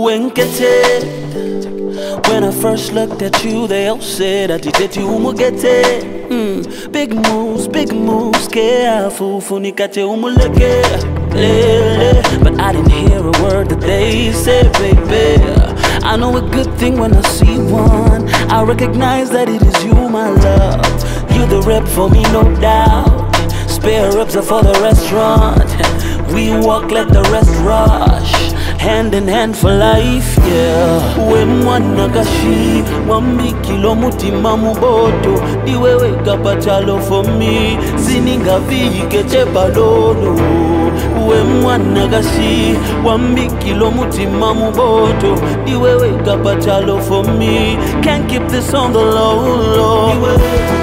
When I first looked at you, they all said I did you umugete. Big moves, careful, funikate umuleke. But I didn't hear a word that they said, baby. I know a good thing when I see one. I recognize that it is you, my love. You the rep for me, no doubt. Spare ribs are for the restaurant. We walk, let the rest rush. Hand in hand for life, yeah. We mwana kashi, wambi kilo mutima muboto. Diwewe kapachalo for me, sininga vike chepalono. We mwana kashi, wambi kilo mutima muboto. Diwewe kapachalo for me, can't keep this on the low, low.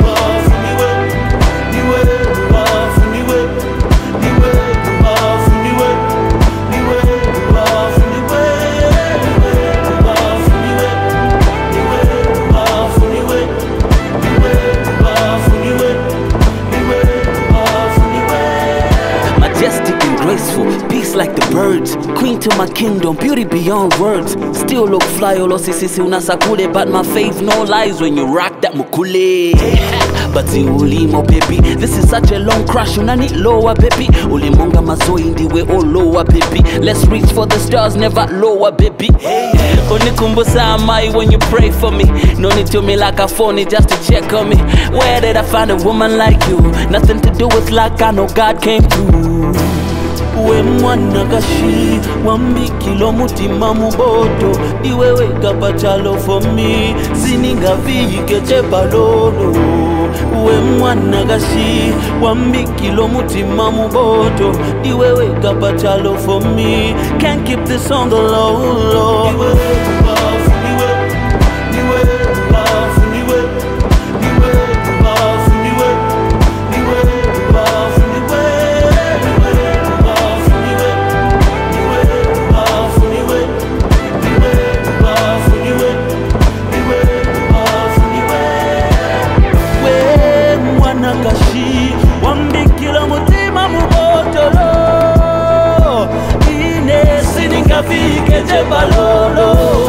Peace like the birds, queen to my kingdom, beauty beyond words. Still look fly, olo sisi unasakule, but my faith no lies when you rock that mukule. But the ulimo baby, this is such a long crush, unani lower baby. Ulimonga mazoi ndiwe all lower baby. Let's reach for the stars, never lower baby. Onikumbusa amai when you pray for me. No need to me like a phony just to check on me. Where did I find a woman like you? Nothing to do with luck, I know God came through. We mwana kashi, wambi kilo mutima muboto. Iwewe kapachalo for me, sininga vike chepalono. We mwana kashi, wambi kilo mutima muboto. Iwewe kapachalo for me, can't keep this on the low, low. Nakashi, wambikila mutima mubotolo. Ine sininga vike jebalolo.